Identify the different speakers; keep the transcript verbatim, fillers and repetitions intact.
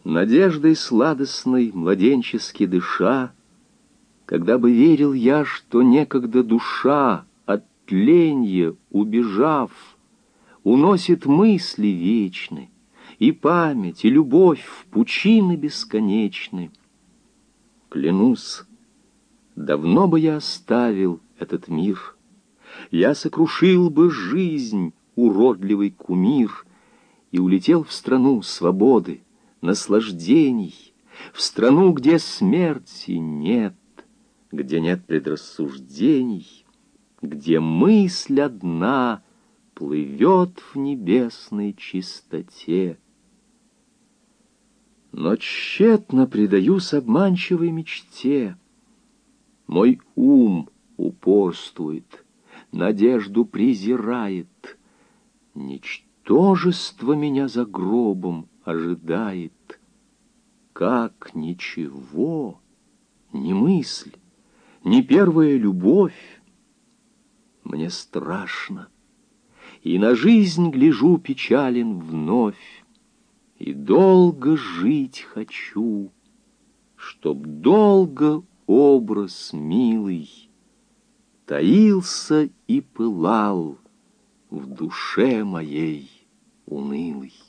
Speaker 1: Надеждой сладостной, младенчески дыша, когда бы верил я, что некогда душа, от тленья убежав, уносит мысли вечны, и память, и любовь в пучины бесконечны. Клянусь, давно бы я оставил этот мир, я сокрушил бы жизнь, уродливый кумир, и улетел в страну свободы, наслаждений, в страну, где смерти нет, где нет предрассуждений, где мысль одна плывет в небесной чистоте. Но тщетно предаюсь обманчивой мечте. Мой ум упорствует, надежду презирает. Ничтожество меня за гробом ожидает. Как ничего, ни мысль, ни первая любовь. Мне страшно, и на жизнь гляжу печален вновь, и долго жить хочу, чтоб долго образ милый таился и пылал в душе моей унылой.